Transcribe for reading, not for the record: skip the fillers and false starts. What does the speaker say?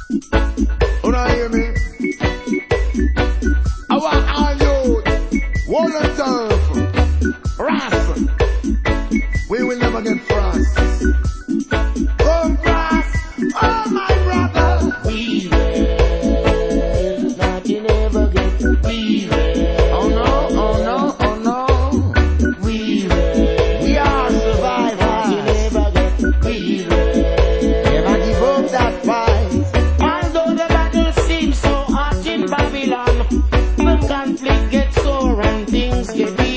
You don't hear me? I want all you, wall and turf, ras. We will never get frost. Come frost, oh my brother. We will, nothing ever get. We will. Oh no, oh no, oh no. We will. We are survivors. Nothing ever get. We will. Never give up that fight. Although the battle seems so hot in Babylon, the conflict gets sore and things get